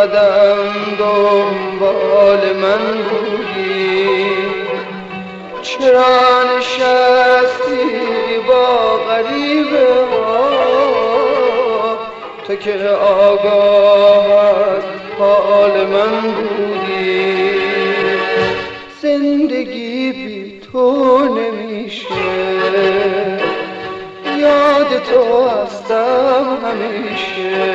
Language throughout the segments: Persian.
قدم دنبال من بودی، چرا نشستی با غریبه ها؟ تو که آگاه از حال من بودی. زندگی بی تو نمیشه، یاد تو هستم همیشه.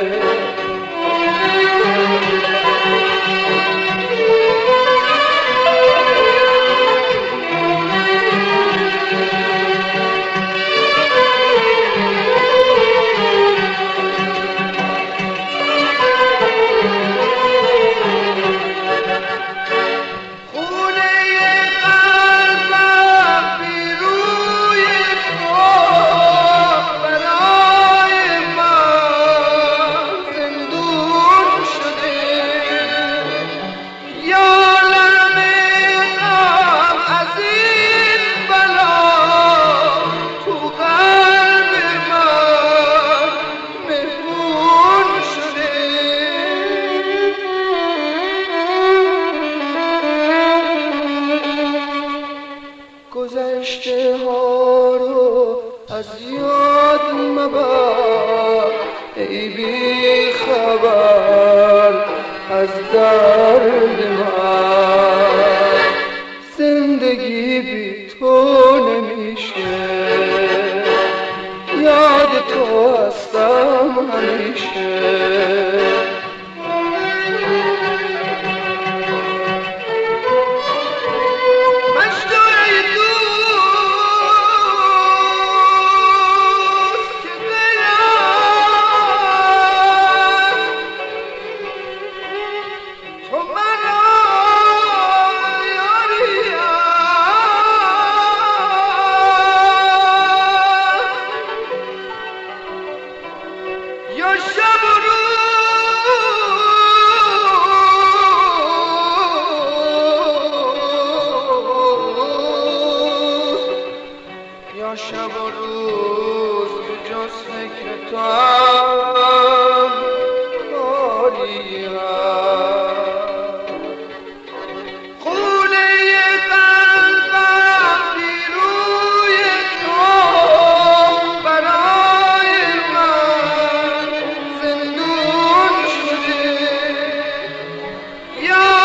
گذشته ها رو از یاد مبر ای بی خبر از درد من. زندگی بی تو نمیشه، یاد تو هستم همیشه. شب و روز به جز فکر تو هم کاریم. خونه قلبم بی روی تو برای من زندون شده. یا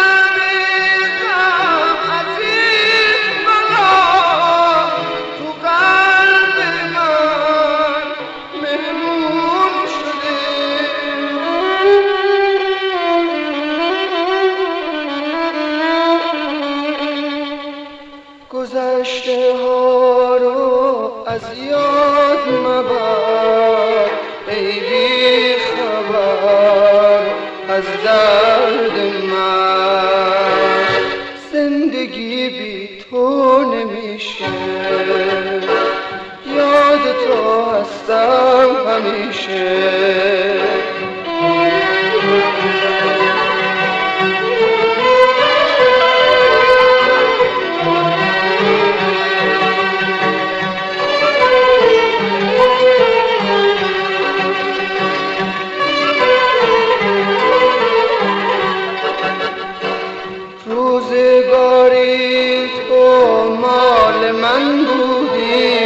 گذشته ها رو از یاد مبر ای بی خبر از درد من. زندگی بی تو نمیشه، یاد تو هستم همیشه. روزگاری تو مال من بودی،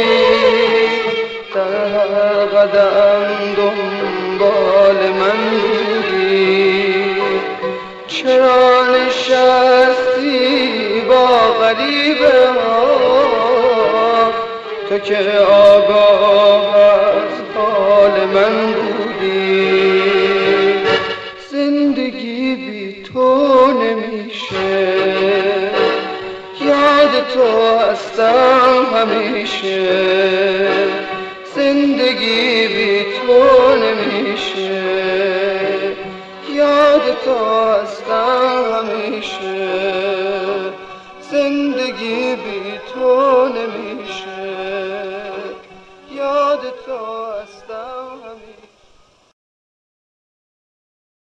در قدم دنبال من بودی. چرا نشستی با غریبه ها؟ تو که آگاه از حال من بودی. زندگی بی تو نمیشه، یاد تو هستم همیشه. زندگی بی تو نمیشه، یاد تو هستم همیشه. زندگی بی تو نمیشه، یاد تو هستم همیشه.